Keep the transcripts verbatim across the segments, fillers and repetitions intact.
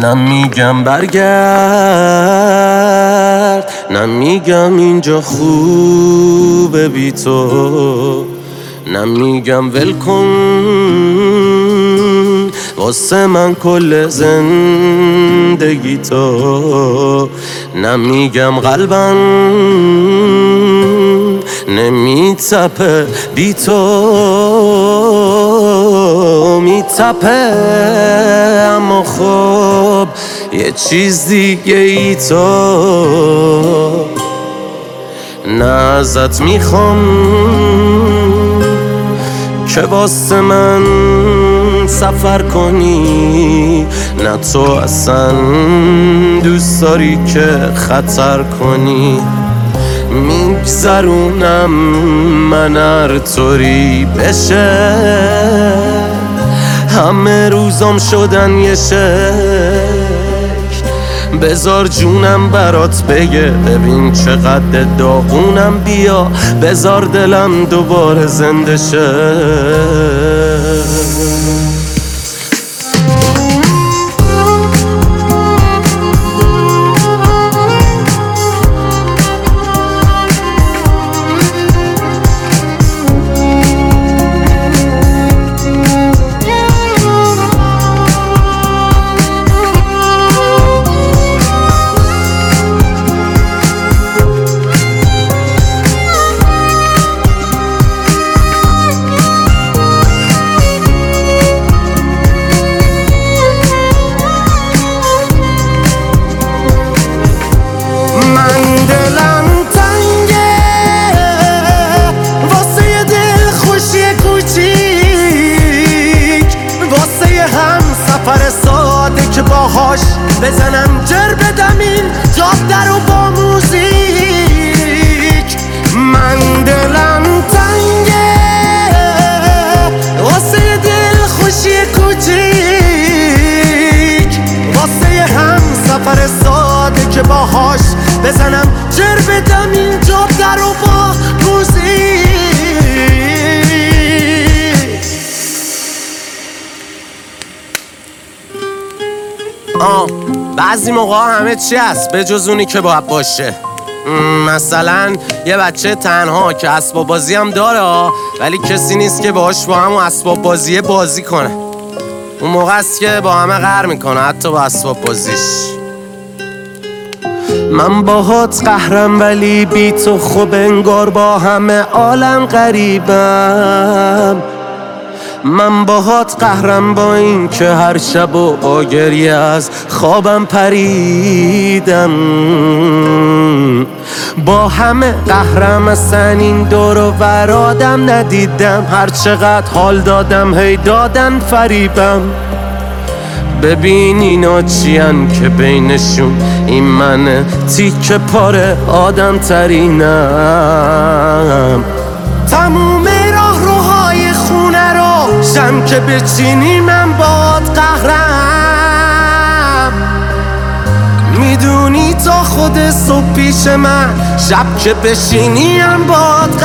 نمیگم برگرد، نمیگم اینجا خوبه بی تو، نمیگم ول کن واسه من کل زندگی تو، نمیگم قلبم نمیتپه بی تو، میتپه اما خب یه چیز دیگه ای تو. نه ازت میخوام که واسه من سفر کنی، نه تو اصلا دوست داری که خطر کنی. میگذرونم من هر طوری بشه، همه روزام شدن یه شکل. بذار جونم برات بگه ببین چقدر داغونم، بیا بذار دلم دوباره زنده شه. سفر ساده که باهاش بزنم جر بدم این جاده رو با موزیک. من دلم تنگه واسه دل خوشی کوچیک، واسه هم سفر ساده که باهاش بزنم جر بدم این جاده رو با موزیک. آه بعضی موقع همه چی هست به جز اونی که باید باشه. مثلا یه بچه تنها که اسباب بازی هم داره ولی کسی نیست که باهاش با همون اسباب بازیه بازی کنه. اون موقع است که با همه قهر میکنه، حتی با اسباب بازیش. من باهات قهرم ولی بی تو خوب انگار با همه عالم غریبم. من باهات قهرم با این که هر شب و با گریه از خوابم پریدم. با همه قهرم اصلا این دور و ورادم ندیدم، هر چقدر حال دادم هی دادن فریبم. ببین اینا چیان که بینشون این من تیکه پاره آدم ترینم. تموم راه روهای خونه رو شم که بچینی من باد قهرم. میدونی تا خود صبح پیش من، شب که بشینی هم باد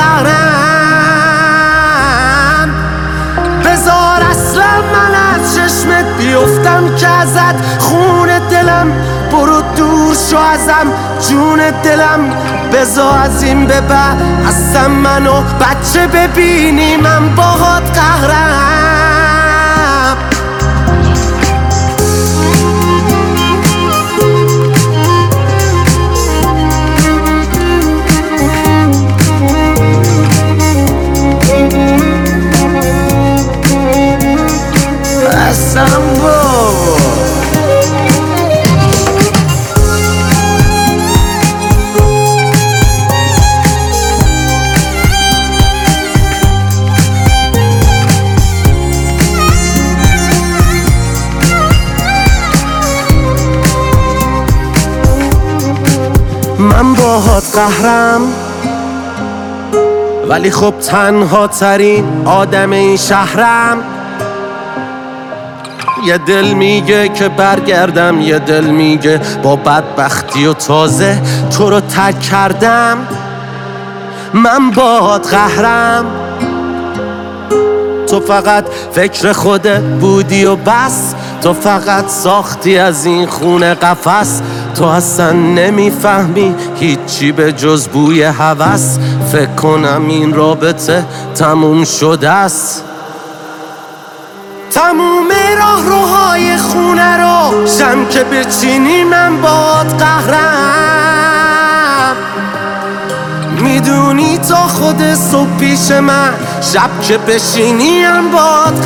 قهرم. بذار اصلا من از چشمت بیفتم که ازت خون دلم، برو دور شو ازم جون دلم. بذار از این به بعد اصلا منو بچه ببینی من باهات قهرم. اصلا بابا من باهات قهرم ولی خب تنها ترین آدم این شهرم. یه دل میگه که برگردم، یه دل میگه با بدبختی و تازه تو رو ترک کردم. من باهات قهرم، تو فقط فکر خودت بودی و بس. تو فقط ساختی از این خونه قفس، تو اصلا نمیفهمی هیچی به جز بوی هوس. فکر کنم این رابطه تموم شده است. تموم راه روهای خونه رو شم که بچینی من باد قهرم. میدونی تا خود صبح پیش من، شب که بشینی هم باد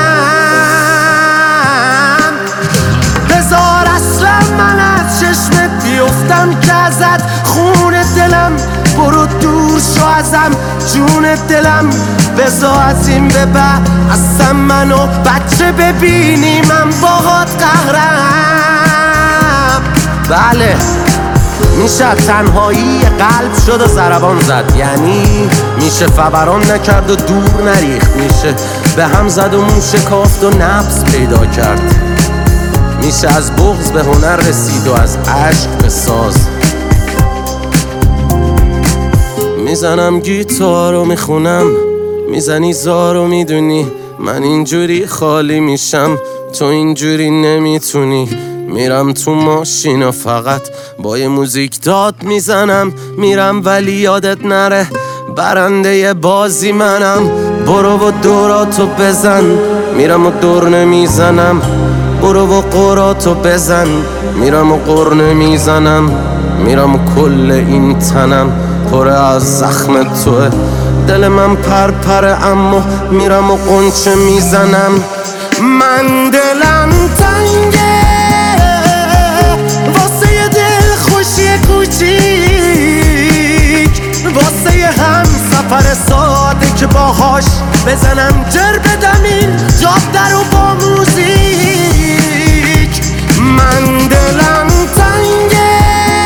قهرم. بذار اصلا من از چشمت بیفتم که ازت خون دلم، برو دور شو ازم جون دلم. بذار از این به بعد اصلا منو بچه ببینی من باهات قهرم. بله میشه تنهایی قلب شد و ضربان زد، یعنی میشه فوران نکرد و دور نریخت، میشه به هم زد و مو شکافت و نبض پیدا کرد، میشه از بغض به هنر رسید و از عشق به ساز. میزنم گیتار و میخونم، میزنی زار و میدونی من اینجوری خالی میشم، تو اینجوری نمیتونی. میرم تو ماشین و فقط با یه موزیک داد میزنم، میرم ولی یادت نره برنده بازی منم. برو و دوراتو بزن، میرم و دور نمیزنم. برو و قراتو بزن، میرم و قر نمیزنم. میرم و کل این تنم پر از زخم توه، دل من پرپره اما میرم و قنچه میزنم. من دلم تنگه واسه یه دل خوشی کوچیک، واسه یه هم سفر ساده که باهاش بزنم جر بدم این جاده رو با موزیک. من دلم تنگه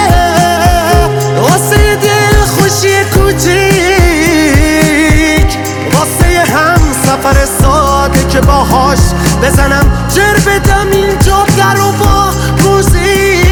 واسه یه دل خوشی کوچیک، واسه یه هم سفر ساده که باهاش بزنم جر بدم این جاده رو با موزیک.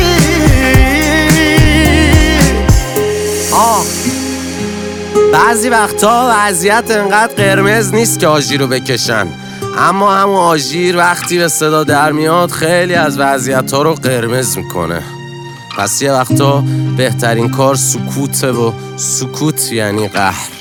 آه بعضی وقتا وضعیت انقدر قرمز نیست که آژیر رو بکشن، اما همون آژیر وقتی به صدا در میاد خیلی از وضعیت ها رو قرمز میکنه. پس یه وقتا بهترین کار سکوته و سکوت یعنی قهر.